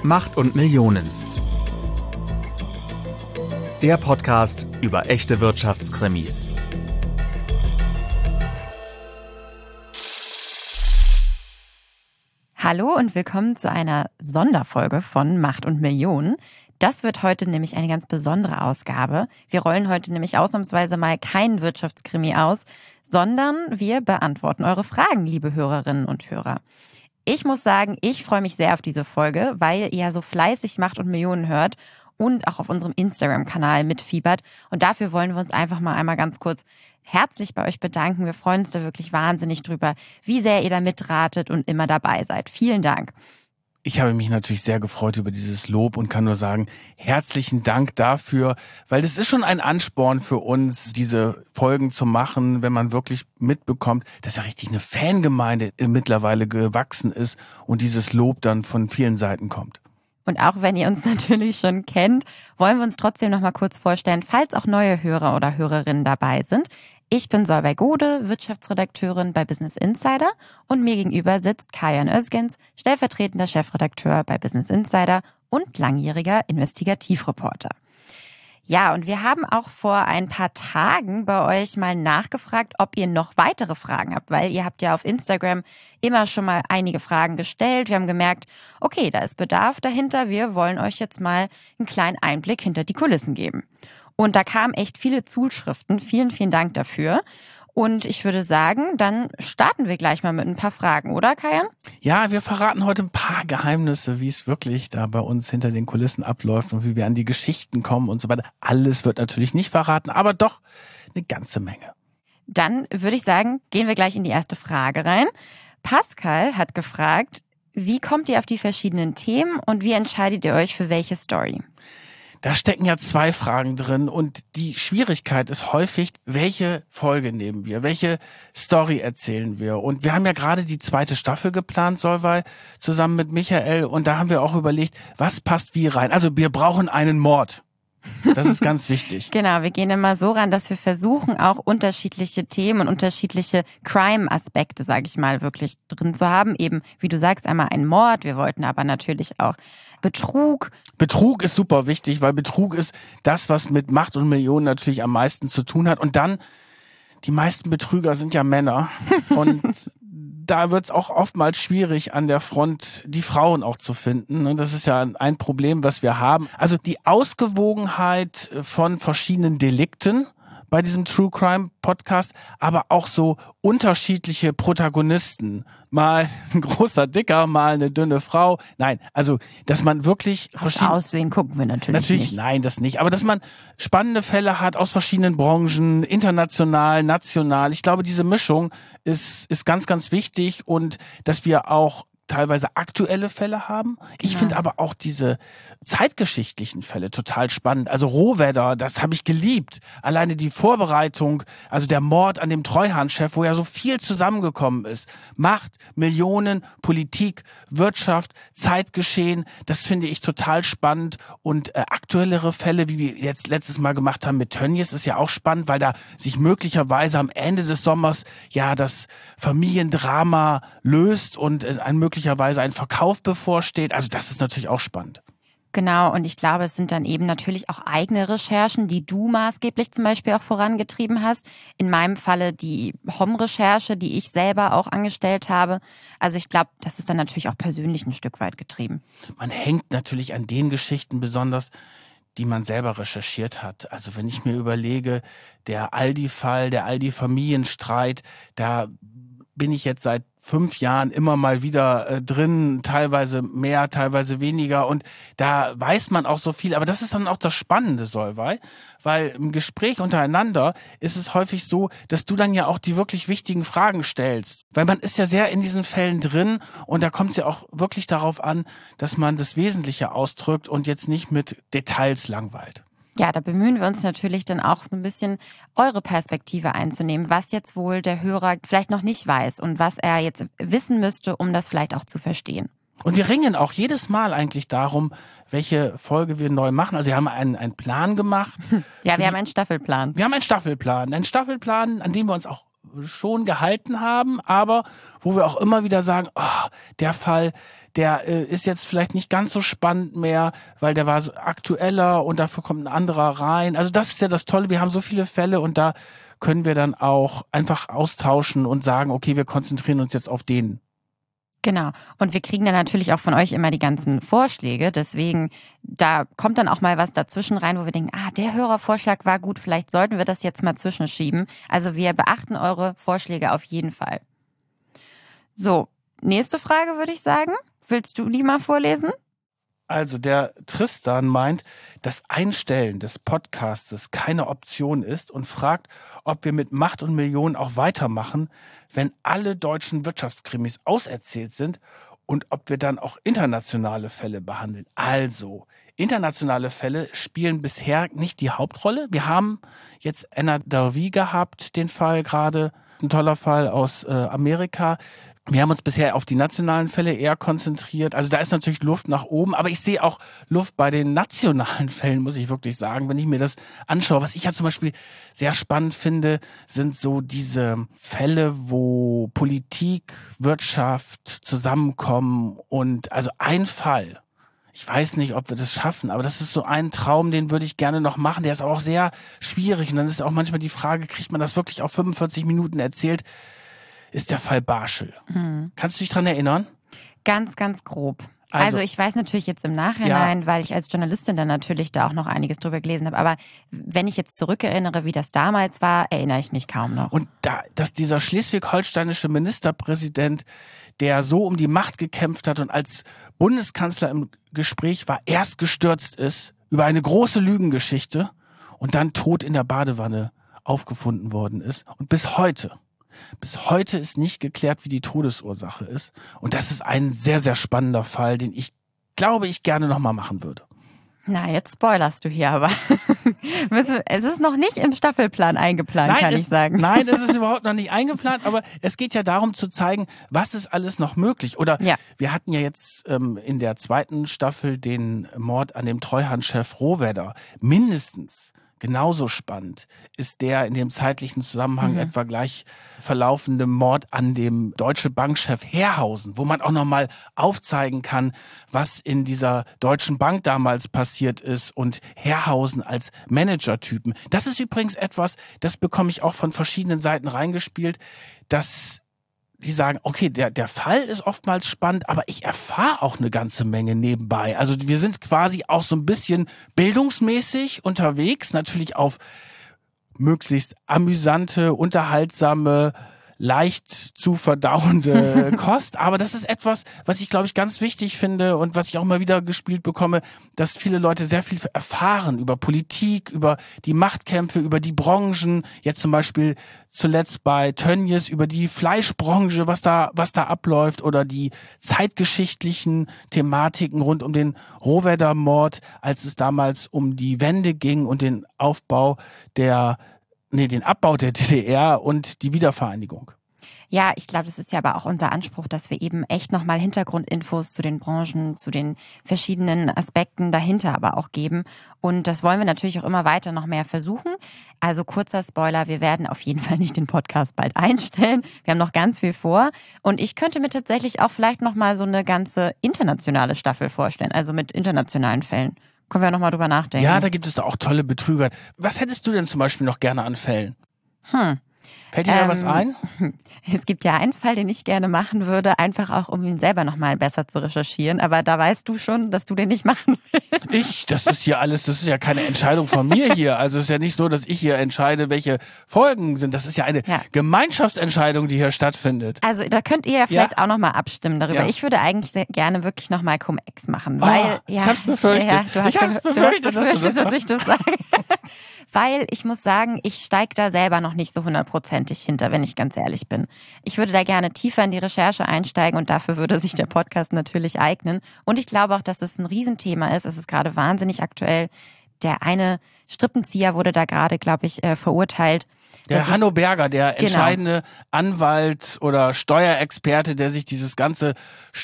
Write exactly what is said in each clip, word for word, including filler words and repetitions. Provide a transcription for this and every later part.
Macht und Millionen. Der Podcast über echte Wirtschaftskrimis. Hallo und willkommen zu einer Sonderfolge von Macht und Millionen. Das wird heute nämlich eine ganz besondere Ausgabe. Wir rollen heute nämlich ausnahmsweise mal keinen Wirtschaftskrimi aus, sondern wir beantworten eure Fragen, liebe Hörerinnen und Hörer. Ich muss sagen, ich freue mich sehr auf diese Folge, weil ihr ja so fleißig Macht und Millionen hört und auch auf unserem Instagram-Kanal mitfiebert. Und dafür wollen wir uns einfach mal einmal ganz kurz herzlich bei euch bedanken. Wir freuen uns da wirklich wahnsinnig drüber, wie sehr ihr da mitratet und immer dabei seid. Vielen Dank. Ich habe mich natürlich sehr gefreut über dieses Lob und kann nur sagen, herzlichen Dank dafür, weil das ist schon ein Ansporn für uns, diese Folgen zu machen, wenn man wirklich mitbekommt, dass ja richtig eine Fangemeinde mittlerweile gewachsen ist und dieses Lob dann von vielen Seiten kommt. Und auch wenn ihr uns natürlich schon kennt, wollen wir uns trotzdem noch mal kurz vorstellen, falls auch neue Hörer oder Hörerinnen dabei sind. Ich bin Solveig Gode, Wirtschaftsredakteurin bei Business Insider und mir gegenüber sitzt Kajan Özgens, stellvertretender Chefredakteur bei Business Insider und langjähriger Investigativreporter. Ja, und wir haben auch vor ein paar Tagen bei euch mal nachgefragt, ob ihr noch weitere Fragen habt, weil ihr habt ja auf Instagram immer schon mal einige Fragen gestellt. Wir haben gemerkt, okay, da ist Bedarf dahinter. Wir wollen euch jetzt mal einen kleinen Einblick hinter die Kulissen geben. Und da kamen echt viele Zuschriften. Vielen, vielen Dank dafür. Und ich würde sagen, dann starten wir gleich mal mit ein paar Fragen, oder Kajan? Ja, wir verraten heute ein paar Geheimnisse, wie es wirklich da bei uns hinter den Kulissen abläuft und wie wir an die Geschichten kommen und so weiter. Alles wird natürlich nicht verraten, aber doch eine ganze Menge. Dann würde ich sagen, gehen wir gleich in die erste Frage rein. Pascal hat gefragt, wie kommt ihr auf die verschiedenen Themen und wie entscheidet ihr euch für welche Story? Da stecken ja zwei Fragen drin und die Schwierigkeit ist häufig, welche Folge nehmen wir, welche Story erzählen wir. Und wir haben ja gerade die zweite Staffel geplant, Solveig, zusammen mit Michael, und da haben wir auch überlegt, was passt wie rein. Also wir brauchen einen Mord. Das ist ganz wichtig. Genau, wir gehen immer so ran, dass wir versuchen, auch unterschiedliche Themen und unterschiedliche Crime-Aspekte, sage ich mal, wirklich drin zu haben. Eben, wie du sagst, einmal ein Mord. Wir wollten aber natürlich auch Betrug. Betrug ist super wichtig, weil Betrug ist das, was mit Macht und Millionen natürlich am meisten zu tun hat. Und dann, die meisten Betrüger sind ja Männer. Und da wird es auch oftmals schwierig, an der Front die Frauen auch zu finden. Das ist ja ein Problem, was wir haben. Also die Ausgewogenheit von verschiedenen Delikten bei diesem True Crime Podcast, aber auch so unterschiedliche Protagonisten. Mal ein großer Dicker, mal eine dünne Frau. Nein, also dass man wirklich Aufs Aussehen gucken wir natürlich, natürlich nicht. Nein, das nicht. Aber dass man spannende Fälle hat aus verschiedenen Branchen, international, national. Ich glaube, diese Mischung ist ist ganz, ganz wichtig und dass wir auch teilweise aktuelle Fälle haben. Ich Genau. finde aber auch diese zeitgeschichtlichen Fälle total spannend. Also Rohwedder, das habe ich geliebt. Alleine die Vorbereitung, also der Mord an dem Treuhandchef, wo ja so viel zusammengekommen ist. Macht, Millionen, Politik, Wirtschaft, Zeitgeschehen, das finde ich total spannend. Und äh, aktuellere Fälle, wie wir jetzt letztes Mal gemacht haben mit Tönnies, ist ja auch spannend, weil da sich möglicherweise am Ende des Sommers ja das Familiendrama löst und äh, ein möglicherweise ein Verkauf bevorsteht. Also das ist natürlich auch spannend. Genau, und ich glaube, es sind dann eben natürlich auch eigene Recherchen, die du maßgeblich zum Beispiel auch vorangetrieben hast. In meinem Falle die H O M-Recherche, die ich selber auch angestellt habe. Also ich glaube, das ist dann natürlich auch persönlich ein Stück weit getrieben. Man hängt natürlich an den Geschichten besonders, die man selber recherchiert hat. Also wenn ich mir überlege, der Aldi-Fall, der Aldi-Familienstreit, da bin ich jetzt seit fünf Jahren immer mal wieder äh, drin, teilweise mehr, teilweise weniger, und da weiß man auch so viel, aber das ist dann auch das Spannende, Solveig, weil im Gespräch untereinander ist es häufig so, dass du dann ja auch die wirklich wichtigen Fragen stellst, weil man ist ja sehr in diesen Fällen drin und da kommt es ja auch wirklich darauf an, dass man das Wesentliche ausdrückt und jetzt nicht mit Details langweilt. Ja, da bemühen wir uns natürlich dann auch so ein bisschen eure Perspektive einzunehmen, was jetzt wohl der Hörer vielleicht noch nicht weiß und was er jetzt wissen müsste, um das vielleicht auch zu verstehen. Und wir ringen auch jedes Mal eigentlich darum, welche Folge wir neu machen. Also wir haben einen, einen Plan gemacht. Ja, wir haben einen Staffelplan. Wir haben einen Staffelplan. Einen Staffelplan, an dem wir uns auch schon gehalten haben, aber wo wir auch immer wieder sagen, oh, der Fall, der äh, ist jetzt vielleicht nicht ganz so spannend mehr, weil der war so aktueller und dafür kommt ein anderer rein. Also das ist ja das Tolle, wir haben so viele Fälle und da können wir dann auch einfach austauschen und sagen, okay, wir konzentrieren uns jetzt auf den. Genau. Und wir kriegen dann natürlich auch von euch immer die ganzen Vorschläge. Deswegen, da kommt dann auch mal was dazwischen rein, wo wir denken, ah, der Hörervorschlag war gut, vielleicht sollten wir das jetzt mal zwischenschieben. Also wir beachten eure Vorschläge auf jeden Fall. So, nächste Frage würde ich sagen. Willst du die mal vorlesen? Also der Tristan meint, dass Einstellen des Podcastes keine Option ist und fragt, ob wir mit Macht und Millionen auch weitermachen, wenn alle deutschen Wirtschaftskrimis auserzählt sind und ob wir dann auch internationale Fälle behandeln. Also, internationale Fälle spielen bisher nicht die Hauptrolle. Wir haben jetzt Anna Delvey gehabt, den Fall gerade, ein toller Fall aus äh, Amerika. Wir haben uns bisher auf die nationalen Fälle eher konzentriert. Also da ist natürlich Luft nach oben, aber ich sehe auch Luft bei den nationalen Fällen, muss ich wirklich sagen, wenn ich mir das anschaue. Was ich ja zum Beispiel sehr spannend finde, sind so diese Fälle, wo Politik, Wirtschaft zusammenkommen und also ein Fall. Ich weiß nicht, ob wir das schaffen, aber das ist so ein Traum, den würde ich gerne noch machen. Der ist auch sehr schwierig und dann ist auch manchmal die Frage, kriegt man das wirklich auf fünfundvierzig Minuten erzählt? Ist der Fall Barschel. Mhm. Kannst du dich dran erinnern? Ganz, ganz grob. Also, also ich weiß natürlich jetzt im Nachhinein, ja, weil ich als Journalistin dann natürlich da auch noch einiges drüber gelesen habe, aber wenn ich jetzt zurückerinnere, wie das damals war, erinnere ich mich kaum noch. Und da, dass dieser schleswig-holsteinische Ministerpräsident, der so um die Macht gekämpft hat und als Bundeskanzler im Gespräch war, erst gestürzt ist über eine große Lügengeschichte und dann tot in der Badewanne aufgefunden worden ist und bis heute Bis heute ist nicht geklärt, wie die Todesursache ist. Und das ist ein sehr, sehr spannender Fall, den ich glaube, ich gerne nochmal machen würde. Na, jetzt spoilerst du hier aber. Es ist noch nicht im Staffelplan eingeplant, nein, kann es, ich sagen. Nein, es ist überhaupt noch nicht eingeplant, aber es geht ja darum zu zeigen, was ist alles noch möglich. Oder ja, wir hatten ja jetzt ähm, in der zweiten Staffel den Mord an dem Treuhandchef Rohwedder. Mindestens genauso spannend ist der in dem zeitlichen Zusammenhang mhm. etwa gleich verlaufende Mord an dem Deutsche Bankchef Herrhausen, wo man auch nochmal aufzeigen kann, was in dieser Deutschen Bank damals passiert ist und Herrhausen als Managertypen. Das ist übrigens etwas, das bekomme ich auch von verschiedenen Seiten reingespielt, dass die sagen, okay, der, der Fall ist oftmals spannend, aber ich erfahre auch eine ganze Menge nebenbei. Also wir sind quasi auch so ein bisschen bildungsmäßig unterwegs, natürlich auf möglichst amüsante, unterhaltsame, leicht zu verdauende Kost. Aber das ist etwas, was ich, glaube ich, ganz wichtig finde und was ich auch mal wieder gespielt bekomme, dass viele Leute sehr viel erfahren über Politik, über die Machtkämpfe, über die Branchen. Jetzt zum Beispiel zuletzt bei Tönnies über die Fleischbranche, was da, was da abläuft oder die zeitgeschichtlichen Thematiken rund um den Rohwedder-Mord, als es damals um die Wende ging und den Aufbau der Nee, den Abbau der D D R und die Wiedervereinigung. Ja, ich glaube, das ist ja aber auch unser Anspruch, dass wir eben echt nochmal Hintergrundinfos zu den Branchen, zu den verschiedenen Aspekten dahinter aber auch geben. Und das wollen wir natürlich auch immer weiter noch mehr versuchen. Also kurzer Spoiler, wir werden auf jeden Fall nicht den Podcast bald einstellen. Wir haben noch ganz viel vor. Und ich könnte mir tatsächlich auch vielleicht nochmal so eine ganze internationale Staffel vorstellen, also mit internationalen Fällen. Können wir nochmal drüber nachdenken. Ja, da gibt es da auch tolle Betrüger. Was hättest du denn zum Beispiel noch gerne an Fällen? Hm. Fällt dir da ähm, was ein? Es gibt ja einen Fall, den ich gerne machen würde, einfach auch, um ihn selber nochmal besser zu recherchieren. Aber da weißt du schon, dass du den nicht machen willst. Ich? Das ist hier alles, das ist ja keine Entscheidung von mir hier. Also es ist ja nicht so, dass ich hier entscheide, welche Folgen sind. Das ist ja eine ja. Gemeinschaftsentscheidung, die hier stattfindet. Also da könnt ihr ja vielleicht ja. auch nochmal abstimmen darüber. Ja. Ich würde eigentlich sehr gerne wirklich nochmal Cum-Ex machen. Weil, oh, ja, ich hab's befürchtet. Ja, du hast ich hab's befürchtet, du hast befürchtet dass, dass ich das sage. Weil ich muss sagen, ich steige da selber noch nicht so hundertprozentig hinter, wenn ich ganz ehrlich bin. Ich würde da gerne tiefer in die Recherche einsteigen und dafür würde sich der Podcast natürlich eignen. Und ich glaube auch, dass es ein Riesenthema ist. Es ist gerade wahnsinnig aktuell. Der eine Strippenzieher wurde da gerade, glaube ich, äh, verurteilt. Der Hanno Berger, der genau. entscheidende Anwalt oder Steuerexperte, der sich dieses ganze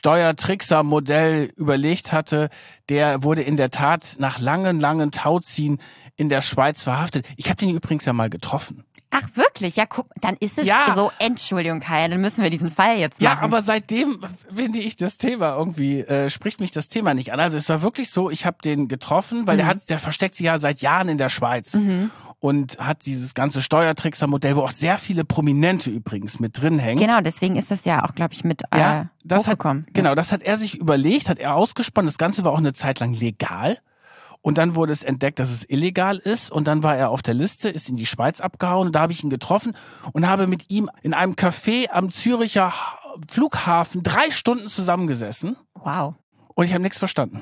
Steuertrickser-Modell überlegt hatte, der wurde in der Tat nach langen, langen Tauziehen in der Schweiz verhaftet. Ich habe den übrigens ja mal getroffen. Ach wirklich? Ja, guck, dann ist es Ja. so, Entschuldigung Kai, dann müssen wir diesen Fall jetzt Ja, machen. aber seitdem finde ich das Thema irgendwie, äh, spricht mich das Thema nicht an. Also es war wirklich so, ich habe den getroffen, weil Mhm. der hat, der versteckt sich ja seit Jahren in der Schweiz mhm. und hat dieses ganze Steuertrickser-Modell, wo auch sehr viele Prominente übrigens mit drin hängen. Genau, deswegen ist das ja auch, glaube ich, mit äh, Ja, das hat, hochgekommen. genau, das hat er sich überlegt, hat er ausgesponnen. Das Ganze war auch eine Zeit lang legal. Und dann wurde es entdeckt, dass es illegal ist. Und dann war er auf der Liste, ist in die Schweiz abgehauen. Und da habe ich ihn getroffen und habe mit ihm in einem Café am Züricher Flughafen drei Stunden zusammengesessen. Wow. Und ich habe nichts verstanden.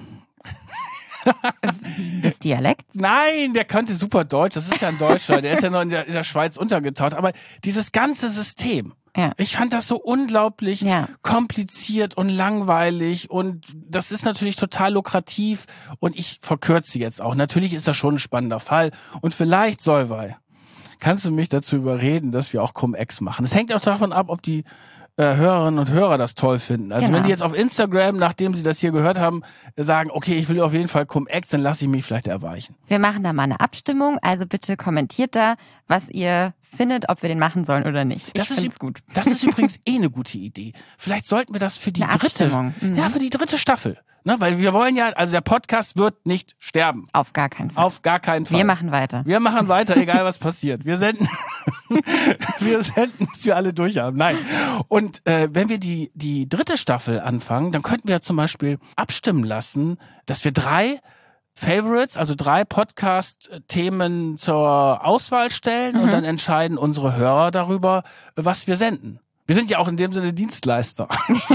Des Dialekts? Nein, der konnte super Deutsch. Das ist ja ein Deutscher. Der ist ja noch in der, in der Schweiz untergetaucht. Aber dieses ganze System, Ja. ich fand das so unglaublich Ja. kompliziert und langweilig und das ist natürlich total lukrativ und ich verkürze jetzt auch. Natürlich ist das schon ein spannender Fall und vielleicht, Solveig, kannst du mich dazu überreden, dass wir auch Cum-Ex machen. Es hängt auch davon ab, ob die äh, Hörerinnen und Hörer das toll finden. Also Genau. wenn die jetzt auf Instagram, nachdem sie das hier gehört haben, sagen, okay, ich will auf jeden Fall Cum-Ex, dann lasse ich mich vielleicht erweichen. Wir machen da mal eine Abstimmung, also bitte kommentiert da, was ihr findet, ob wir den machen sollen oder nicht. Das ich ist find's gut. Das ist übrigens eh eine gute Idee. Vielleicht sollten wir das für die Eine dritte, Abstimmung. Mhm. ja, für die dritte Staffel, ne, weil wir wollen ja, also der Podcast wird nicht sterben, Auf gar keinen Fall. auf gar keinen Fall. Wir machen weiter. Wir machen weiter, egal was passiert. Wir senden, wir senden, bis wir alle durch haben. Nein. Und äh, wenn wir die die dritte Staffel anfangen, dann könnten wir zum Beispiel abstimmen lassen, dass wir drei Favorites, also drei Podcast-Themen zur Auswahl stellen Mhm. und dann entscheiden unsere Hörer darüber, was wir senden. Wir sind ja auch in dem Sinne Dienstleister.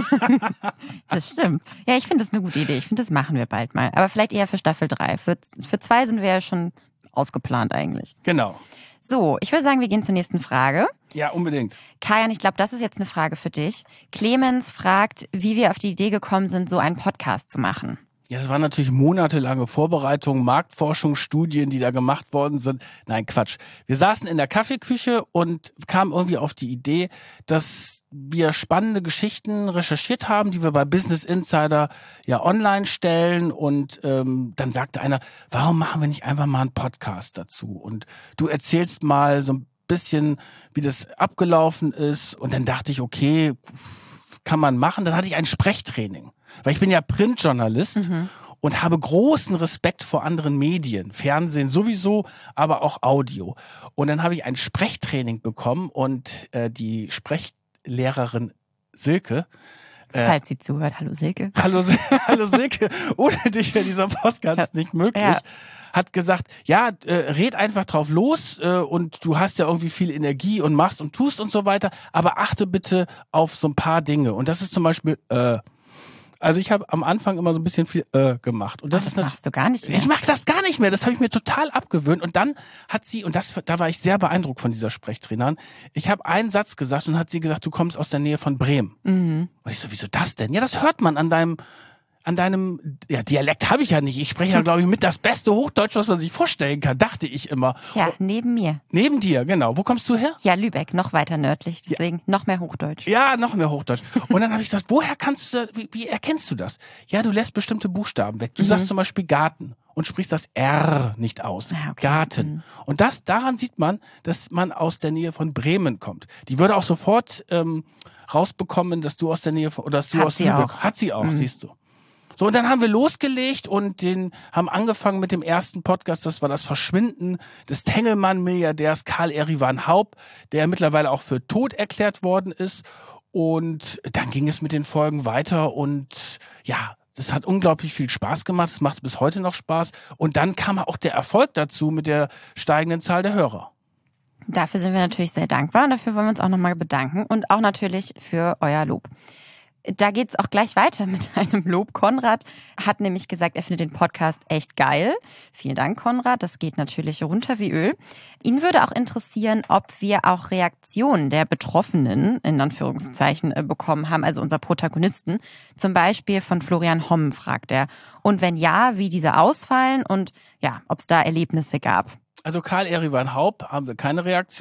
Das stimmt. Ja, ich finde das eine gute Idee. Ich finde, das machen wir bald mal. Aber vielleicht eher für Staffel drei. Für, für zwei sind wir ja schon ausgeplant eigentlich. Genau. So, ich würde sagen, wir gehen zur nächsten Frage. Ja, unbedingt. Kajan, ich glaube, das ist jetzt eine Frage für dich. Clemens fragt, wie wir auf die Idee gekommen sind, so einen Podcast zu machen. Ja, es waren natürlich monatelange Vorbereitungen, Marktforschungsstudien, die da gemacht worden sind. Nein, Quatsch. Wir saßen in der Kaffeeküche und kamen irgendwie auf die Idee, dass wir spannende Geschichten recherchiert haben, die wir bei Business Insider ja online stellen. Und ähm, dann sagte einer, warum machen wir nicht einfach mal einen Podcast dazu? Und du erzählst mal so ein bisschen, wie das abgelaufen ist. Und dann dachte ich, okay, kann man machen. Dann hatte ich ein Sprechtraining. Weil ich bin ja Printjournalist mhm. und habe großen Respekt vor anderen Medien. Fernsehen sowieso, aber auch Audio. Und dann habe ich ein Sprechtraining bekommen und äh, die Sprechlehrerin Silke. Äh, Falls sie zuhört, hallo Silke. Hallo, hallo Silke, ohne dich wäre dieser Podcast nicht möglich. Ja. Hat gesagt, ja, äh, red einfach drauf los äh, und du hast ja irgendwie viel Energie und machst und tust und so weiter, aber achte bitte auf so ein paar Dinge. Und das ist zum Beispiel, äh, also ich habe am Anfang immer so ein bisschen viel äh, gemacht. Und das, das ist machst du gar nicht mehr. Ich mache das gar nicht mehr. Das habe ich mir total abgewöhnt. Und dann hat sie, und das, da war ich sehr beeindruckt von dieser Sprechtrainerin, ich habe einen Satz gesagt und hat sie gesagt, du kommst aus der Nähe von Bremen. Mhm. Und ich so, wieso das denn? Ja, das hört man an deinem, an deinem, ja, Dialekt habe ich ja nicht. Ich spreche ja, glaube ich, mit das beste Hochdeutsch, was man sich vorstellen kann, dachte ich immer. Tja, neben mir. Neben dir, genau. Wo kommst du her? Ja, Lübeck, noch weiter nördlich, deswegen ja. noch mehr Hochdeutsch. Ja, noch mehr Hochdeutsch. Und dann habe ich gesagt, woher kannst du, wie, wie erkennst du das? Ja, du lässt bestimmte Buchstaben weg. Du mhm. sagst zum Beispiel Garten und sprichst das R nicht aus. Ah, okay. Garten. Mhm. Und das, daran sieht man, dass man aus der Nähe von Bremen kommt. Die würde auch sofort ähm, rausbekommen, dass du aus der Nähe von, oder dass du Hat aus sie Lübeck. Auch. Hat sie auch, mhm. siehst du. So, und dann haben wir losgelegt und den haben angefangen mit dem ersten Podcast, das war das Verschwinden des Tengelmann-Milliardärs Karl Erivan Haupt, der mittlerweile auch für tot erklärt worden ist. Und dann ging es mit den Folgen weiter und ja, das hat unglaublich viel Spaß gemacht, es macht bis heute noch Spaß. Und dann kam auch der Erfolg dazu mit der steigenden Zahl der Hörer. Dafür sind wir natürlich sehr dankbar und dafür wollen wir uns auch nochmal bedanken und auch natürlich für euer Lob. Da geht's auch gleich weiter mit einem Lob. Konrad hat nämlich gesagt, er findet den Podcast echt geil. Vielen Dank, Konrad. Das geht natürlich runter wie Öl. Ihn würde auch interessieren, ob wir auch Reaktionen der Betroffenen, in Anführungszeichen, bekommen haben, also unserer Protagonisten. Zum Beispiel von Florian Homm, fragt er. Und wenn ja, wie diese ausfallen und ja, ob es da Erlebnisse gab. Also Karl Erivan Haupt haben wir keine Reaktion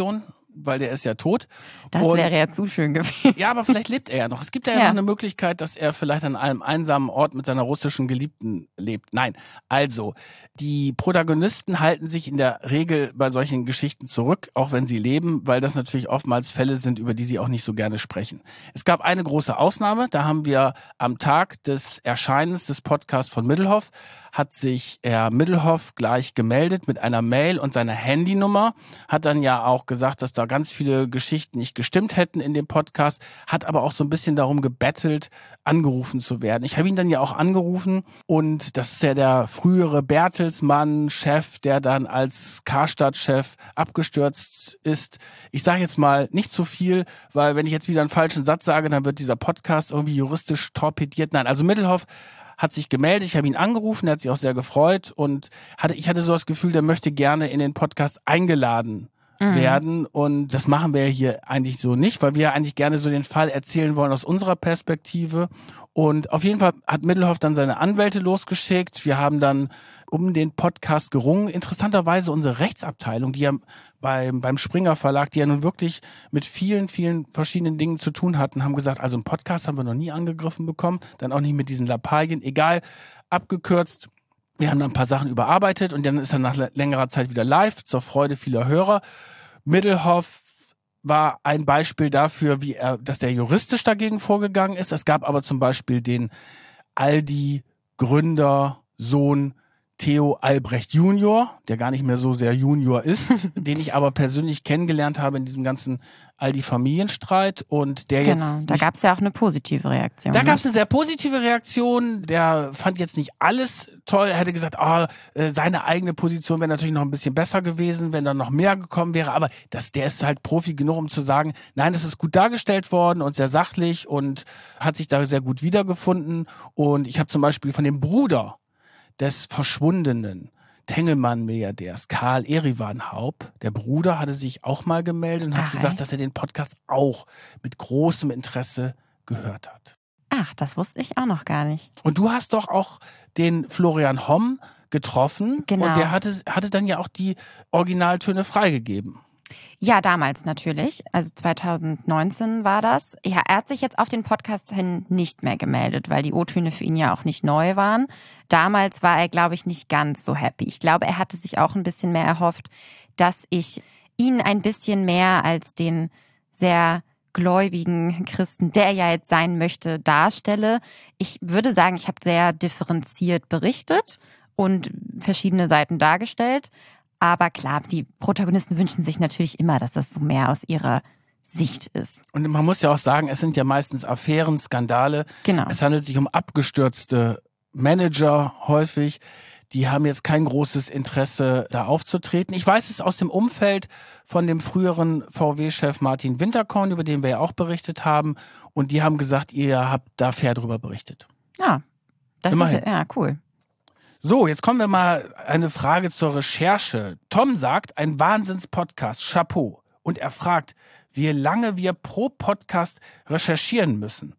weil der ist ja tot. Das Und, wäre ja zu schön gewesen. ja, aber vielleicht lebt er ja noch. Es gibt ja, ja Ja. noch eine Möglichkeit, dass er vielleicht an einem einsamen Ort mit seiner russischen Geliebten lebt. Nein, also, die Protagonisten halten sich in der Regel bei solchen Geschichten zurück, auch wenn sie leben, weil das natürlich oftmals Fälle sind, über die sie auch nicht so gerne sprechen. Es gab eine große Ausnahme, da haben wir am Tag des Erscheinens des Podcasts von Middelhoff, hat sich Herr Middelhoff gleich gemeldet mit einer Mail und seiner Handynummer, hat dann ja auch gesagt, dass da ganz viele Geschichten nicht gestimmt hätten in dem Podcast, hat aber auch so ein bisschen darum gebettelt, angerufen zu werden. Ich habe ihn dann ja auch angerufen und das ist ja der frühere Bertelsmann, Chef, der dann als Karstadt-Chef abgestürzt ist. Ich sage jetzt mal nicht zu viel, weil wenn ich jetzt wieder einen falschen Satz sage, dann wird dieser Podcast irgendwie juristisch torpediert. Nein, also Middelhoff hat sich gemeldet, ich habe ihn angerufen, er hat sich auch sehr gefreut und hatte, ich hatte so das Gefühl, der möchte gerne in den Podcast eingeladen mhm. werden und das machen wir hier eigentlich so nicht, weil wir eigentlich gerne so den Fall erzählen wollen aus unserer Perspektive und auf jeden Fall hat Middelhoff dann seine Anwälte losgeschickt, wir haben dann um den Podcast gerungen. Interessanterweise unsere Rechtsabteilung, die ja beim, beim Springer Verlag, die ja nun wirklich mit vielen, vielen verschiedenen Dingen zu tun hatten, haben gesagt, also einen Podcast haben wir noch nie angegriffen bekommen, dann auch nicht mit diesen Lappalien, egal, abgekürzt. Wir haben dann ein paar Sachen überarbeitet und dann ist er nach längerer Zeit wieder live, zur Freude vieler Hörer. Middelhoff war ein Beispiel dafür, wie er, dass der juristisch dagegen vorgegangen ist. Es gab aber zum Beispiel den Aldi-Gründer, Sohn Theo Albrecht Junior, der gar nicht mehr so sehr Junior ist, den ich aber persönlich kennengelernt habe in diesem ganzen Aldi-Familienstreit und der jetzt... Genau, da gab es ja auch eine positive Reaktion. Da ne? gab es eine sehr positive Reaktion, der fand jetzt nicht alles toll, er hätte gesagt, oh, seine eigene Position wäre natürlich noch ein bisschen besser gewesen, wenn da noch mehr gekommen wäre, aber das, der ist halt Profi genug, um zu sagen, nein, das ist gut dargestellt worden und sehr sachlich und hat sich da sehr gut wiedergefunden und ich habe zum Beispiel von dem Bruder des verschwundenen Tengelmann-Milliardärs Karl Erivanhaupt, der Bruder, hatte sich auch mal gemeldet und hat Ach, gesagt, echt? dass er den Podcast auch mit großem Interesse gehört hat. Ach, das wusste ich auch noch gar nicht. Und du hast doch auch den Florian Homm getroffen Genau. und der hatte, hatte dann ja auch die Originaltöne freigegeben. Ja, damals natürlich. Also zwanzig neunzehn war das. Ja, er hat sich jetzt auf den Podcast hin nicht mehr gemeldet, weil die O-Töne für ihn ja auch nicht neu waren. Damals war er, glaube ich, nicht ganz so happy. Ich glaube, er hatte sich auch ein bisschen mehr erhofft, dass ich ihn ein bisschen mehr als den sehr gläubigen Christen, der ja jetzt sein möchte, darstelle. Ich würde sagen, ich habe sehr differenziert berichtet und verschiedene Seiten dargestellt. Aber klar, die Protagonisten wünschen sich natürlich immer, dass das so mehr aus ihrer Sicht ist. Und man muss ja auch sagen, es sind ja meistens Affären, Skandale. Genau. Es handelt sich um abgestürzte Manager häufig. Die haben jetzt kein großes Interesse, da aufzutreten. Ich weiß es aus dem Umfeld von dem früheren V W-Chef Martin Winterkorn, über den wir ja auch berichtet haben. Und die haben gesagt, ihr habt da fair drüber berichtet. Ja, das Immerhin. ist ja cool. So, jetzt kommen wir mal eine Frage zur Recherche. Tom sagt, ein Wahnsinns-Podcast, Chapeau. Und er fragt, wie lange wir pro Podcast recherchieren müssen.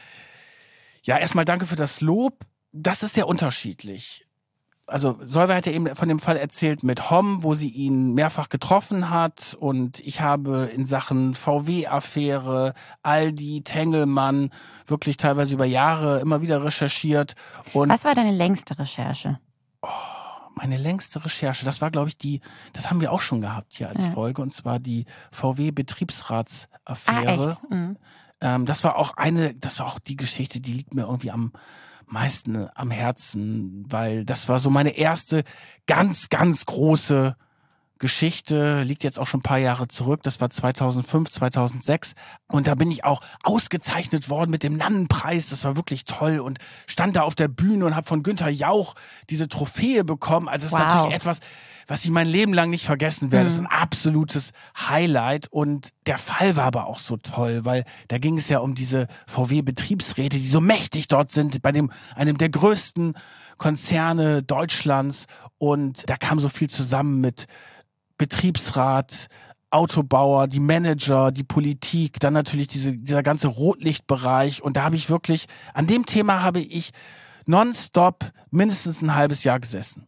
Ja, erstmal danke für das Lob. Das ist sehr unterschiedlich. Also Solveig hat ja eben von dem Fall erzählt mit Homm, wo sie ihn mehrfach getroffen hat und ich habe in Sachen V W-Affäre, Aldi, Tengelmann wirklich teilweise über Jahre immer wieder recherchiert. Und Was war deine längste Recherche? meine längste Recherche, das war glaube ich die, das haben wir auch schon gehabt hier als Ja. Folge und zwar die V W-Betriebsratsaffäre. Ah, echt? Mhm. Ähm, das war auch eine, das war auch die Geschichte, die liegt mir irgendwie am meisten am Herzen, weil das war so meine erste ganz, ganz große Geschichte, liegt jetzt auch schon ein paar Jahre zurück, das war zweitausendfünf, zweitausendsechs und da bin ich auch ausgezeichnet worden mit dem Nannenpreis, das war wirklich toll und stand da auf der Bühne und habe von Günther Jauch diese Trophäe bekommen, also es ist Wow. natürlich etwas, was ich mein Leben lang nicht vergessen werde, das ist ein absolutes Highlight und der Fall war aber auch so toll, weil da ging es ja um diese V W-Betriebsräte, die so mächtig dort sind, bei dem einem der größten Konzerne Deutschlands und da kam so viel zusammen mit Betriebsrat, Autobauer, die Manager, die Politik, dann natürlich diese, dieser ganze Rotlichtbereich und da habe ich wirklich, an dem Thema habe ich nonstop mindestens ein halbes Jahr gesessen.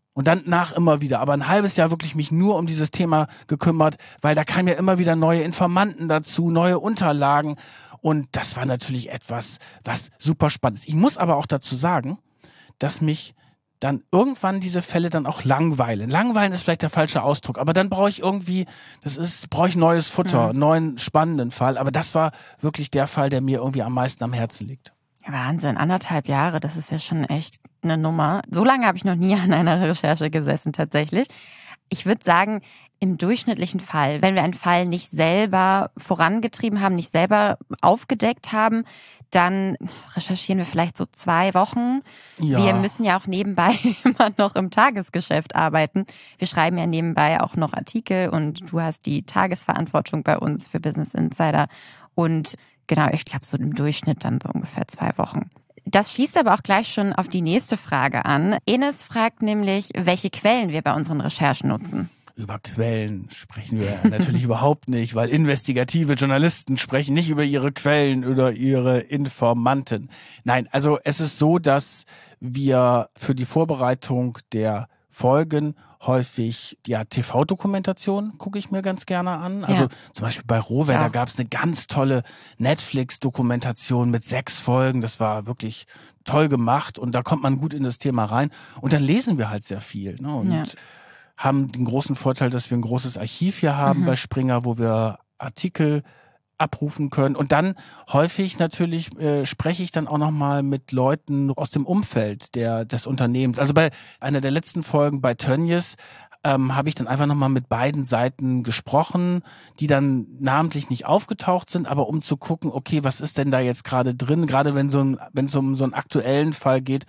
Und dann nach immer wieder, aber ein halbes Jahr wirklich mich nur um dieses Thema gekümmert, weil da kamen ja immer wieder neue Informanten dazu, neue Unterlagen. Und das war natürlich etwas, was super spannend ist. Ich muss aber auch dazu sagen, dass mich dann irgendwann diese Fälle dann auch langweilen. Langweilen ist vielleicht der falsche Ausdruck, aber dann brauche ich irgendwie, das ist, brauche ich neues Futter, mhm. neuen spannenden Fall. Aber das war wirklich der Fall, der mir irgendwie am meisten am Herzen liegt. Wahnsinn, anderthalb Jahre, das ist ja schon echt eine Nummer. So lange habe ich noch nie an einer Recherche gesessen tatsächlich. Ich würde sagen, im durchschnittlichen Fall, wenn wir einen Fall nicht selber vorangetrieben haben, nicht selber aufgedeckt haben, dann recherchieren wir vielleicht so zwei Wochen. Ja. Wir müssen ja auch nebenbei immer noch im Tagesgeschäft arbeiten. Wir schreiben ja nebenbei auch noch Artikel und du hast die Tagesverantwortung bei uns für Business Insider. Und genau, ich glaube so im Durchschnitt dann so ungefähr zwei Wochen. Das schließt aber auch gleich schon auf die nächste Frage an. Enes fragt nämlich, welche Quellen wir bei unseren Recherchen nutzen. Über Quellen sprechen wir natürlich überhaupt nicht, weil investigative Journalisten sprechen nicht über ihre Quellen oder ihre Informanten. Nein, also es ist so, dass wir für die Vorbereitung der Folgen häufig, ja, T V-Dokumentation gucke ich mir ganz gerne an. Also ja. Zum Beispiel bei Rohwer, ja. Da gab es eine ganz tolle Netflix-Dokumentation mit sechs Folgen. Das war wirklich toll gemacht und da kommt man gut in das Thema rein. Und dann lesen wir halt sehr viel, ne? Und ja. haben den großen Vorteil, dass wir ein großes Archiv hier haben mhm. bei Springer, wo wir Artikel abrufen können. Und dann häufig natürlich äh, spreche ich dann auch nochmal mit Leuten aus dem Umfeld der des Unternehmens. Also bei einer der letzten Folgen bei Tönnies ähm, habe ich dann einfach nochmal mit beiden Seiten gesprochen, die dann namentlich nicht aufgetaucht sind, aber um zu gucken, okay, was ist denn da jetzt gerade drin, gerade wenn so ein, wenn es um so einen aktuellen Fall geht,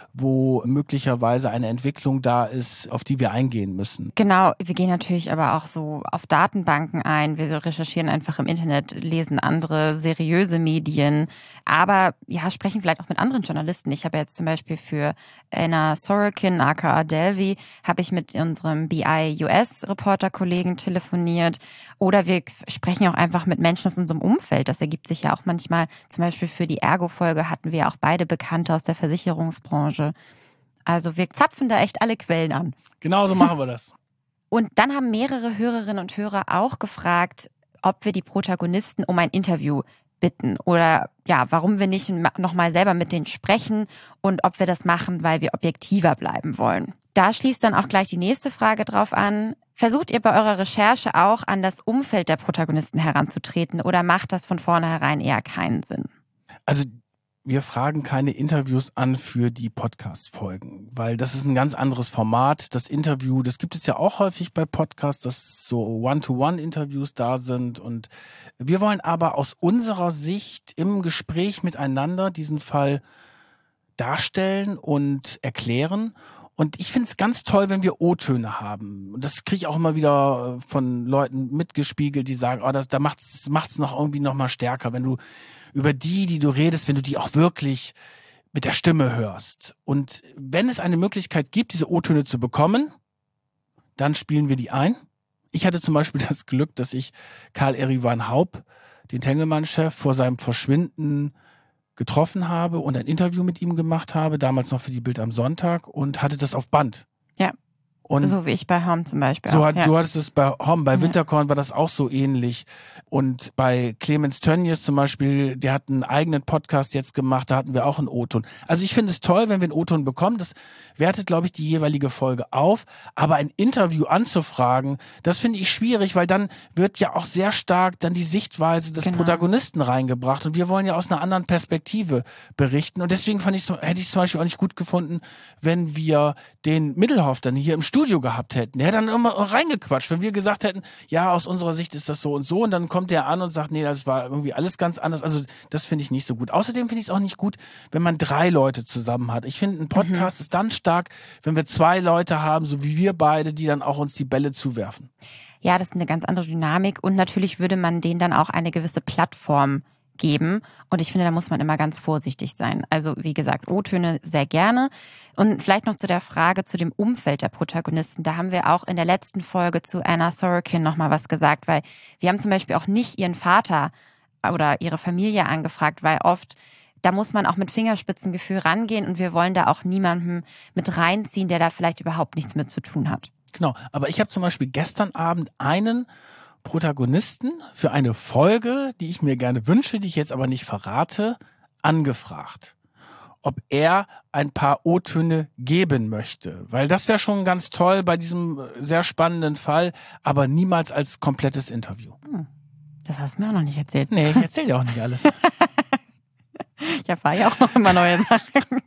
wo möglicherweise eine Entwicklung da ist, auf die wir eingehen müssen. Genau, wir gehen natürlich aber auch so auf Datenbanken ein. Wir recherchieren einfach im Internet, lesen andere seriöse Medien, aber ja, sprechen vielleicht auch mit anderen Journalisten. Ich habe jetzt zum Beispiel für Anna Sorokin, aka Delvey, habe ich mit unserem B I-U S-Reporter-Kollegen telefoniert. Oder wir sprechen auch einfach mit Menschen aus unserem Umfeld. Das ergibt sich ja auch manchmal. Zum Beispiel für die Ergo-Folge hatten wir auch beide Bekannte aus der Versicherungsbranche. Also wir zapfen da echt alle Quellen an. Genau so machen wir das. Und dann haben mehrere Hörerinnen und Hörer auch gefragt, ob wir die Protagonisten um ein Interview bitten oder ja, warum wir nicht nochmal selber mit denen sprechen und ob wir das machen, weil wir objektiver bleiben wollen. Da schließt dann auch gleich die nächste Frage drauf an. Versucht ihr bei eurer Recherche auch an das Umfeld der Protagonisten heranzutreten oder macht das von vornherein eher keinen Sinn? Also wir fragen keine Interviews an für die Podcast-Folgen, weil das ist ein ganz anderes Format. Das Interview, das gibt es ja auch häufig bei Podcasts, dass so One-to-One-Interviews da sind. Und wir wollen aber aus unserer Sicht im Gespräch miteinander diesen Fall darstellen und erklären. Und ich finde es ganz toll, wenn wir O-Töne haben. Und das kriege ich auch immer wieder von Leuten mitgespiegelt, die sagen, oh, das, da macht's, macht's noch irgendwie noch mal stärker, wenn du über die, die du redest, wenn du die auch wirklich mit der Stimme hörst. Und wenn es eine Möglichkeit gibt, diese O-Töne zu bekommen, dann spielen wir die ein. Ich hatte zum Beispiel das Glück, dass ich Karl-Erivan Haup, den Tengelmann-Chef, vor seinem Verschwinden getroffen habe und ein Interview mit ihm gemacht habe, damals noch für die Bild am Sonntag und hatte das auf Band. Ja. Und so wie ich bei Hom zum Beispiel. So auch, hat, ja. Du hattest es bei Hom, bei ja. Winterkorn war das auch so ähnlich. Und bei Clemens Tönnies zum Beispiel, der hat einen eigenen Podcast jetzt gemacht, da hatten wir auch einen O-Ton. Also ich finde es toll, wenn wir einen O-Ton bekommen. Das wertet, glaube ich, die jeweilige Folge auf. Aber ein Interview anzufragen, das finde ich schwierig, weil dann wird ja auch sehr stark dann die Sichtweise des genau. Protagonisten reingebracht. Und wir wollen ja aus einer anderen Perspektive berichten. Und deswegen fand ich, hätte ich es zum Beispiel auch nicht gut gefunden, wenn wir den Middelhoff dann hier im Studio gehabt hätten. Der hätte dann immer reingequatscht, wenn wir gesagt hätten, ja, aus unserer Sicht ist das so und so und dann kommt der an und sagt, nee, das war irgendwie alles ganz anders. Also das finde ich nicht so gut. Außerdem finde ich es auch nicht gut, wenn man drei Leute zusammen hat. Ich finde, ein Podcast mhm. ist dann stark, wenn wir zwei Leute haben, so wie wir beide, die dann auch uns die Bälle zuwerfen. Ja, das ist eine ganz andere Dynamik und natürlich würde man denen dann auch eine gewisse Plattform geben. Und ich finde, da muss man immer ganz vorsichtig sein. Also wie gesagt, O-Töne sehr gerne. Und vielleicht noch zu der Frage zu dem Umfeld der Protagonisten. Da haben wir auch in der letzten Folge zu Anna Sorokin nochmal was gesagt, weil wir haben zum Beispiel auch nicht ihren Vater oder ihre Familie angefragt, weil oft da muss man auch mit Fingerspitzengefühl rangehen und wir wollen da auch niemanden mit reinziehen, der da vielleicht überhaupt nichts mit zu tun hat. Genau, aber ich habe zum Beispiel gestern Abend einen Protagonisten für eine Folge, die ich mir gerne wünsche, die ich jetzt aber nicht verrate, angefragt, ob er ein paar O-Töne geben möchte. Weil das wäre schon ganz toll bei diesem sehr spannenden Fall, aber niemals als komplettes Interview. Hm, das hast du mir auch noch nicht erzählt. Nee, ich erzähl dir auch nicht alles. Ich erfahre ja auch noch immer neue Sachen.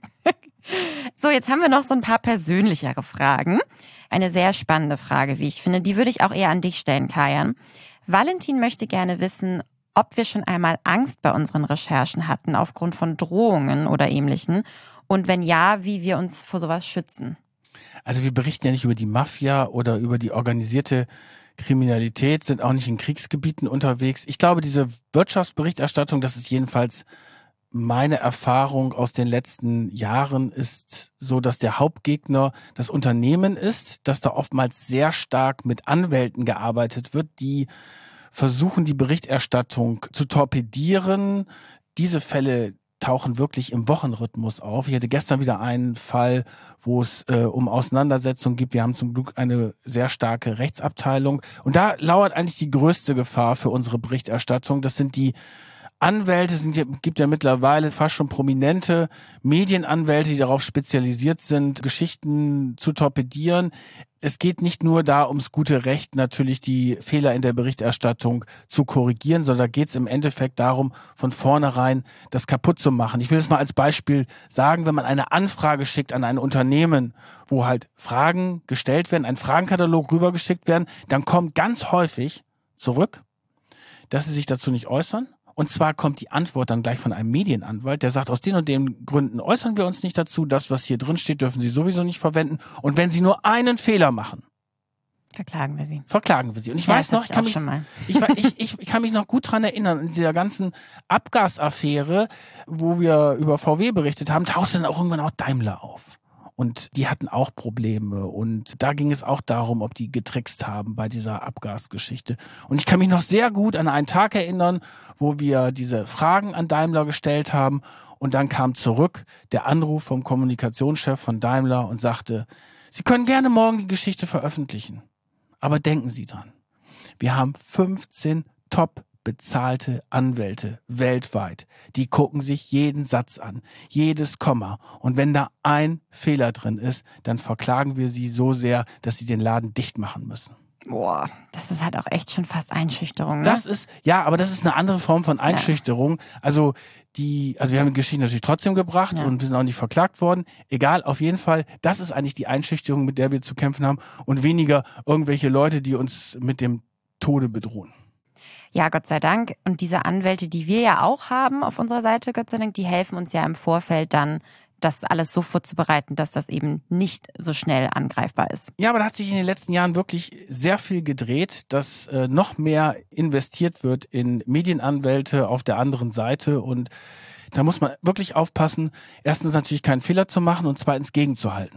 So, jetzt haben wir noch so ein paar persönlichere Fragen. Eine sehr spannende Frage, wie ich finde. Die würde ich auch eher an dich stellen, Kajan. Valentin möchte gerne wissen, ob wir schon einmal Angst bei unseren Recherchen hatten aufgrund von Drohungen oder Ähnlichem. Und wenn ja, wie wir uns vor sowas schützen. Also wir berichten ja nicht über die Mafia oder über die organisierte Kriminalität, sind auch nicht in Kriegsgebieten unterwegs. Ich glaube, diese Wirtschaftsberichterstattung, das ist jedenfalls meine Erfahrung aus den letzten Jahren, ist so, dass der Hauptgegner das Unternehmen ist, dass da oftmals sehr stark mit Anwälten gearbeitet wird, die versuchen, die Berichterstattung zu torpedieren. Diese Fälle tauchen wirklich im Wochenrhythmus auf. Ich hatte gestern wieder einen Fall, wo es äh, um Auseinandersetzungen gibt. Wir haben zum Glück eine sehr starke Rechtsabteilung. Und da lauert eigentlich die größte Gefahr für unsere Berichterstattung. Das sind die Anwälte, es gibt ja mittlerweile fast schon prominente Medienanwälte, die darauf spezialisiert sind, Geschichten zu torpedieren. Es geht nicht nur da ums gute Recht, natürlich die Fehler in der Berichterstattung zu korrigieren, sondern da geht es im Endeffekt darum, von vornherein das kaputt zu machen. Ich will es mal als Beispiel sagen, wenn man eine Anfrage schickt an ein Unternehmen, wo halt Fragen gestellt werden, ein Fragenkatalog rübergeschickt werden, dann kommt ganz häufig zurück, dass sie sich dazu nicht äußern. Und zwar kommt die Antwort dann gleich von einem Medienanwalt, der sagt, aus den und den Gründen äußern wir uns nicht dazu. Das, was hier drin steht, dürfen Sie sowieso nicht verwenden. Und wenn Sie nur einen Fehler machen, verklagen wir Sie. Verklagen wir Sie. Und ich ja, weiß noch, ich kann, mich, ich, ich, ich, ich kann mich noch gut dran erinnern, in dieser ganzen Abgasaffäre, wo wir über V W berichtet haben, tauchte dann auch irgendwann auch Daimler auf. Und die hatten auch Probleme und da ging es auch darum, ob die getrickst haben bei dieser Abgasgeschichte. Und ich kann mich noch sehr gut an einen Tag erinnern, wo wir diese Fragen an Daimler gestellt haben und dann kam zurück der Anruf vom Kommunikationschef von Daimler und sagte, Sie können gerne morgen die Geschichte veröffentlichen, aber denken Sie dran, wir haben fünfzehn top bezahlte Anwälte weltweit. Die gucken sich jeden Satz an, jedes Komma. Und wenn da ein Fehler drin ist, dann verklagen wir sie so sehr, dass sie den Laden dicht machen müssen. Boah, das ist halt auch echt schon fast Einschüchterung, ne? Das ist, ja, aber das ist eine andere Form von Einschüchterung. Ja. Also die, also wir haben die Geschichte natürlich trotzdem gebracht ja. und wir sind auch nicht verklagt worden. Egal, auf jeden Fall, das ist eigentlich die Einschüchterung, mit der wir zu kämpfen haben und weniger irgendwelche Leute, die uns mit dem Tode bedrohen. Ja, Gott sei Dank. Und diese Anwälte, die wir ja auch haben auf unserer Seite, Gott sei Dank, die helfen uns ja im Vorfeld dann, das alles so vorzubereiten, dass das eben nicht so schnell angreifbar ist. Ja, aber da hat sich in den letzten Jahren wirklich sehr viel gedreht, dass äh, noch mehr investiert wird in Medienanwälte auf der anderen Seite. Und da muss man wirklich aufpassen, erstens natürlich keinen Fehler zu machen und zweitens gegenzuhalten.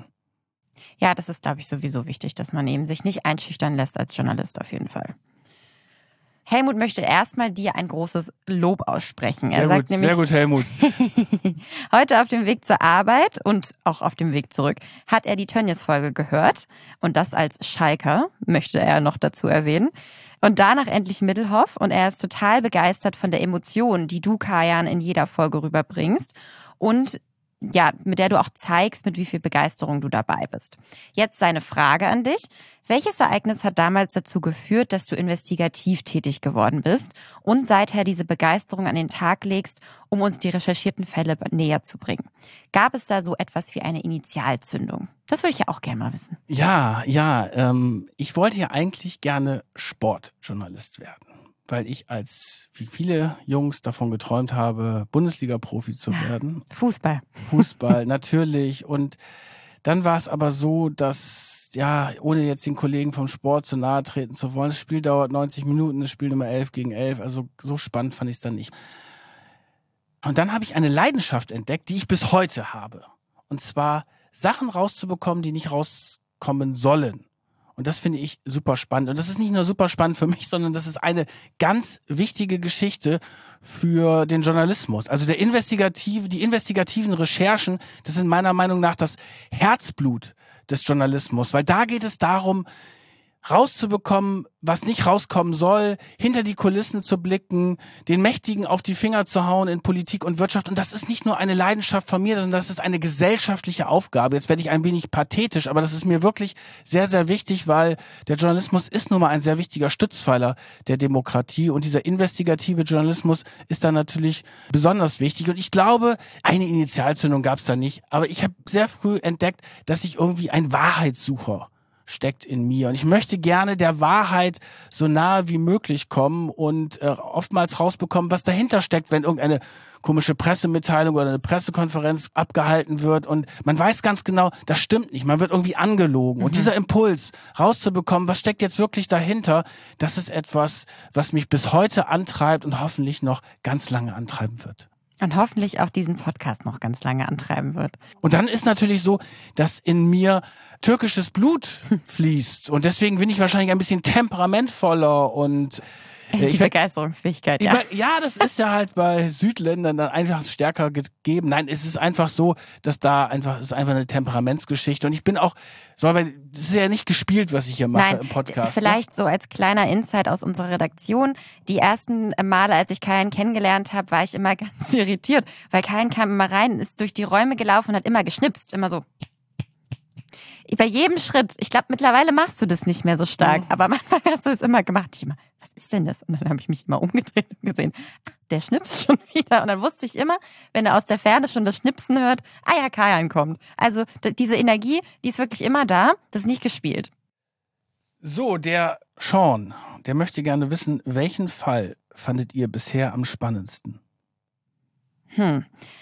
Ja, das ist, glaube ich, sowieso wichtig, dass man eben sich nicht einschüchtern lässt als Journalist auf jeden Fall. Helmut möchte erstmal dir ein großes Lob aussprechen. Er sehr sagt gut, nämlich, sehr gut, Helmut. Heute auf dem Weg zur Arbeit und auch auf dem Weg zurück hat er die Tönnies-Folge gehört. Und das als Schalker, möchte er noch dazu erwähnen. Und danach endlich Middelhoff. Und er ist total begeistert von der Emotion, die du, Kajan, in jeder Folge rüberbringst. Und ja, mit der du auch zeigst, mit wie viel Begeisterung du dabei bist. Jetzt seine Frage an dich. Welches Ereignis hat damals dazu geführt, dass du investigativ tätig geworden bist und seither diese Begeisterung an den Tag legst, um uns die recherchierten Fälle näher zu bringen? Gab es da so etwas wie eine Initialzündung? Das würde ich ja auch gerne mal wissen. Ja, ja, ähm, ich wollte ja eigentlich gerne Sportjournalist werden, weil ich als, wie viele Jungs davon geträumt habe, Bundesliga-Profi zu Ja, werden. Fußball. Fußball, natürlich. Und dann war es aber so, dass, ja, ohne jetzt den Kollegen vom Sport zu nahe treten zu wollen, das Spiel dauert neunzig Minuten, das Spiel Nummer elf gegen elf, also so spannend fand ich es dann nicht. Und dann habe ich eine Leidenschaft entdeckt, die ich bis heute habe. Und zwar Sachen rauszubekommen, die nicht rauskommen sollen. Und das finde ich super spannend. Und das ist nicht nur super spannend für mich, sondern das ist eine ganz wichtige Geschichte für den Journalismus. Also der investigative, die investigativen Recherchen, das sind meiner Meinung nach das Herzblut des Journalismus, weil da geht es darum, rauszubekommen, was nicht rauskommen soll, hinter die Kulissen zu blicken, den Mächtigen auf die Finger zu hauen in Politik und Wirtschaft. Und das ist nicht nur eine Leidenschaft von mir, sondern das ist eine gesellschaftliche Aufgabe. Jetzt werde ich ein wenig pathetisch, aber das ist mir wirklich sehr, sehr wichtig, weil der Journalismus ist nun mal ein sehr wichtiger Stützpfeiler der Demokratie. Und dieser investigative Journalismus ist da natürlich besonders wichtig. Und ich glaube, eine Initialzündung gab es da nicht. Aber ich habe sehr früh entdeckt, dass ich irgendwie ein Wahrheitssucher steckt in mir. Und ich möchte gerne der Wahrheit so nahe wie möglich kommen und äh, oftmals rausbekommen, was dahinter steckt, wenn irgendeine komische Pressemitteilung oder eine Pressekonferenz abgehalten wird und man weiß ganz genau, das stimmt nicht, man wird irgendwie angelogen. Mhm. Und dieser Impuls rauszubekommen, was steckt jetzt wirklich dahinter, das ist etwas, was mich bis heute antreibt und hoffentlich noch ganz lange antreiben wird. Und hoffentlich auch diesen Podcast noch ganz lange antreiben wird. Und dann ist natürlich so, dass in mir türkisches Blut fließt. Und deswegen bin ich wahrscheinlich ein bisschen temperamentvoller und die ich, Begeisterungsfähigkeit, ja. Ja, das ist ja halt bei Südländern dann einfach stärker gegeben. Nein, es ist einfach so, dass da einfach, es ist einfach eine Temperamentsgeschichte. Und ich bin auch, so, weil das ist ja nicht gespielt, was ich hier mache Nein, im Podcast. Vielleicht ne? so als kleiner Insight aus unserer Redaktion. Die ersten Male, als ich Kajan kennengelernt habe, war ich immer ganz irritiert, weil Kajan kam immer rein, ist durch die Räume gelaufen und hat immer geschnipst, immer so. Bei jedem Schritt. Ich glaube, mittlerweile machst du das nicht mehr so stark. Aber am Anfang hast du es immer gemacht. Ich immer, was ist denn das? Und dann habe ich mich immer umgedreht und gesehen, ach, der schnipst schon wieder. Und dann wusste ich immer, wenn er aus der Ferne schon das Schnipsen hört, ah ja, Kajan kommt. Also diese Energie, die ist wirklich immer da. Das ist nicht gespielt. So, der Sean, der möchte gerne wissen, welchen Fall fandet ihr bisher am spannendsten? Hm.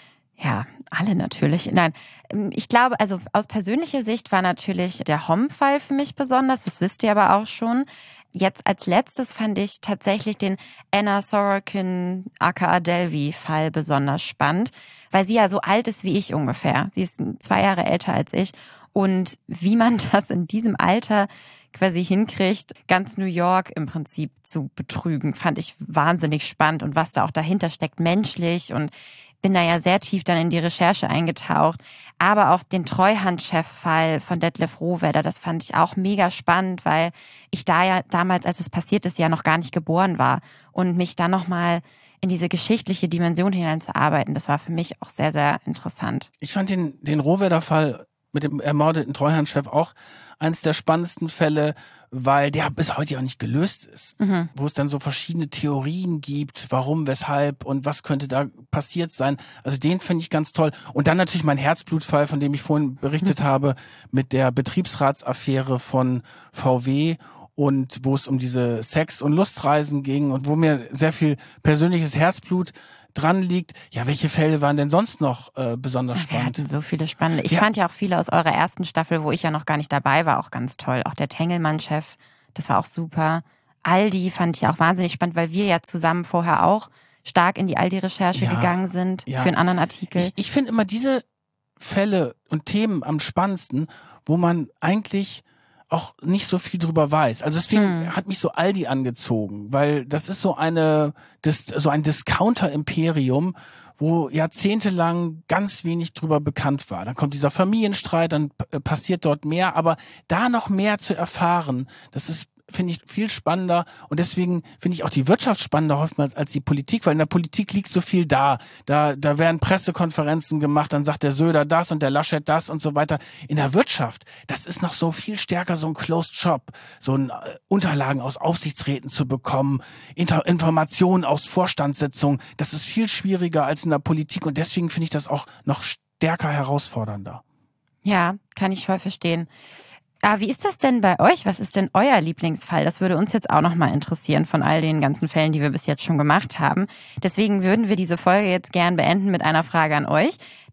Ja, alle natürlich. Nein, ich glaube, also aus persönlicher Sicht war natürlich der Hom-Fall für mich besonders, das wisst ihr aber auch schon. Jetzt als letztes fand ich tatsächlich den Anna Sorokin aka Delvey-Fall besonders spannend, weil sie ja so alt ist wie ich ungefähr. Sie ist zwei Jahre älter als ich und wie man das in diesem Alter quasi hinkriegt, ganz New York im Prinzip zu betrügen, fand ich wahnsinnig spannend und was da auch dahinter steckt, menschlich, und bin da ja sehr tief dann in die Recherche eingetaucht. Aber auch den Treuhandchef-Fall von Detlef Rohwedder, das fand ich auch mega spannend, weil ich da ja damals, als es passiert ist, ja noch gar nicht geboren war. Und mich dann nochmal in diese geschichtliche Dimension hineinzuarbeiten, das war für mich auch sehr, sehr interessant. Ich fand den, den Rohwedder-Fall mit dem ermordeten Treuhandchef auch eines der spannendsten Fälle, weil der bis heute ja auch nicht gelöst ist. Mhm. Wo es dann so verschiedene Theorien gibt, warum, weshalb und was könnte da passiert sein. Also den finde ich ganz toll. Und dann natürlich mein Herzblutfall, von dem ich vorhin berichtet mhm. habe, mit der Betriebsratsaffäre von V W und wo es um diese Sex- und Lustreisen ging und wo mir sehr viel persönliches Herzblut dran liegt. Ja, welche Fälle waren denn sonst noch äh, besonders spannend? Wir hatten so viele spannende. Ich ja. fand ja auch viele aus eurer ersten Staffel, wo ich ja noch gar nicht dabei war, auch ganz toll. Auch der Tengelmann-Chef, das war auch super. Aldi fand ich auch wahnsinnig spannend, weil wir ja zusammen vorher auch stark in die Aldi-Recherche ja. gegangen sind ja. für einen anderen Artikel. Ich, ich finde immer diese Fälle und Themen am spannendsten, wo man eigentlich auch nicht so viel drüber weiß. Also deswegen hm. hat mich so Aldi angezogen, weil das ist so eine, das, so ein Discounter-Imperium, wo jahrzehntelang ganz wenig drüber bekannt war. Dann kommt dieser Familienstreit, dann p- passiert dort mehr, aber da noch mehr zu erfahren, das ist, finde ich, viel spannender, und deswegen finde ich auch die Wirtschaft spannender oftmals als die Politik, weil in der Politik liegt so viel da. Da, da werden Pressekonferenzen gemacht, dann sagt der Söder das und der Laschet das und so weiter. In der Wirtschaft, das ist noch so viel stärker so ein Closed Shop, so ein äh, Unterlagen aus Aufsichtsräten zu bekommen, Inter- Informationen aus Vorstandssitzungen. Das ist viel schwieriger als in der Politik, und deswegen finde ich das auch noch stärker herausfordernder. Ja, kann ich voll verstehen. Ah, wie ist das denn bei euch? Was ist denn euer Lieblingsfall? Das würde uns jetzt auch nochmal interessieren von all den ganzen Fällen, die wir bis jetzt schon gemacht haben. Deswegen würden wir diese Folge jetzt gern beenden mit einer Frage an euch.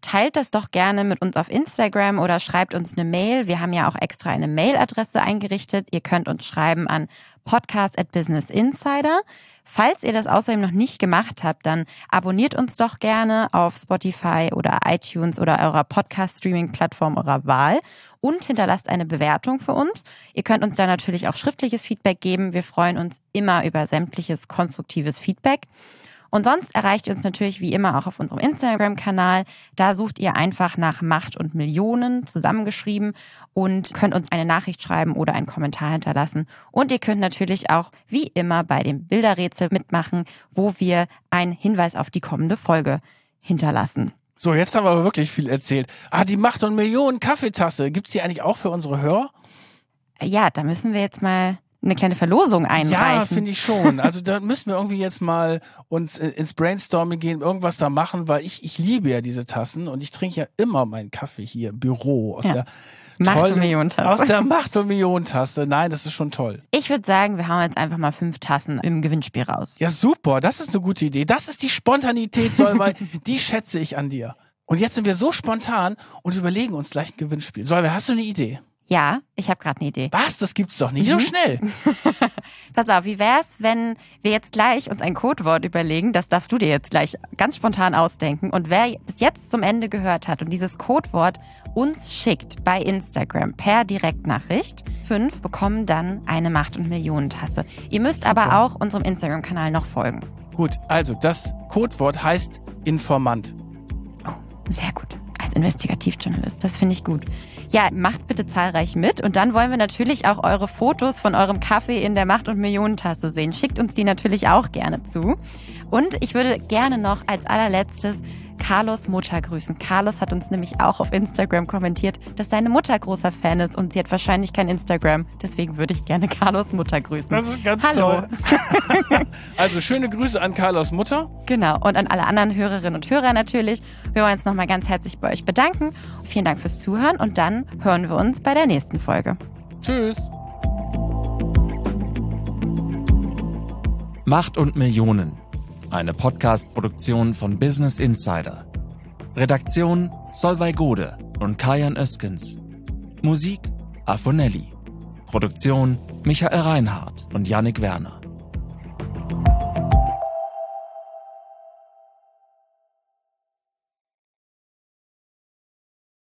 teilt das doch gerne mit uns auf Instagram oder schreibt uns eine Mail. Wir haben ja auch extra eine Mailadresse eingerichtet. Ihr könnt uns schreiben an podcast at business insider. Falls ihr das außerdem noch nicht gemacht habt, dann abonniert uns doch gerne auf Spotify oder iTunes oder eurer Podcast-Streaming-Plattform eurer Wahl und hinterlasst eine Bewertung für uns. Ihr könnt uns da natürlich auch schriftliches Feedback geben. Wir freuen uns immer über sämtliches konstruktives Feedback. Und sonst erreicht ihr uns natürlich wie immer auch auf unserem Instagram-Kanal. Da sucht ihr einfach nach Macht und Millionen zusammengeschrieben und könnt uns eine Nachricht schreiben oder einen Kommentar hinterlassen. Und ihr könnt natürlich auch wie immer bei dem Bilderrätsel mitmachen, wo wir einen Hinweis auf die kommende Folge hinterlassen. So, jetzt haben wir aber wirklich viel erzählt. Ah, die Macht und Millionen Kaffeetasse. Gibt's die eigentlich auch für unsere Hörer? Ja, da müssen wir jetzt mal eine kleine Verlosung einreichen. Ja, finde ich schon. Also da müssen wir irgendwie jetzt mal uns ins Brainstorming gehen, irgendwas da machen, weil ich ich liebe ja diese Tassen und ich trinke ja immer meinen Kaffee hier im Büro aus ja. der Macht tollen, und Millionentasse. Aus der Macht und Millionentasse. Nein, das ist schon toll. Ich würde sagen, wir hauen jetzt einfach mal fünf Tassen im Gewinnspiel raus. Ja, super. Das ist eine gute Idee. Das ist die Spontanität, Solveig. Die schätze ich an dir. Und jetzt sind wir so spontan und überlegen uns gleich ein Gewinnspiel. Solveig, hast du eine Idee? Ja, ich habe gerade eine Idee. Was? Das gibt's doch nicht mhm. so schnell. Pass auf, wie wär's, wenn wir jetzt gleich uns ein Codewort überlegen? Das darfst du dir jetzt gleich ganz spontan ausdenken. Und wer bis jetzt zum Ende gehört hat und dieses Codewort uns schickt bei Instagram per Direktnachricht, fünf bekommen dann eine Macht- und Millionentasse. Ihr müsst aber Super. auch unserem Instagram-Kanal noch folgen. Gut, also das Codewort heißt Informant. Oh, sehr gut. Als Investigativjournalist, das finde ich gut. Ja, macht bitte zahlreich mit und dann wollen wir natürlich auch eure Fotos von eurem Kaffee in der Macht- und Millionentasse sehen. Schickt uns die natürlich auch gerne zu. Und ich würde gerne noch als allerletztes Carlos Mutter grüßen. Carlos hat uns nämlich auch auf Instagram kommentiert, dass seine Mutter großer Fan ist und sie hat wahrscheinlich kein Instagram. Deswegen würde ich gerne Carlos Mutter grüßen. Das ist ganz Hallo. toll. Also schöne Grüße an Carlos Mutter. Genau, und an alle anderen Hörerinnen und Hörer natürlich. Wir wollen uns nochmal ganz herzlich bei euch bedanken. Vielen Dank fürs Zuhören und dann hören wir uns bei der nächsten Folge. Tschüss. Macht und Millionen. Eine Podcast-Produktion von Business Insider. Redaktion Solveig Gode und Kajan Öskens. Musik Afonelli. Produktion Michael Reinhardt und Yannick Werner.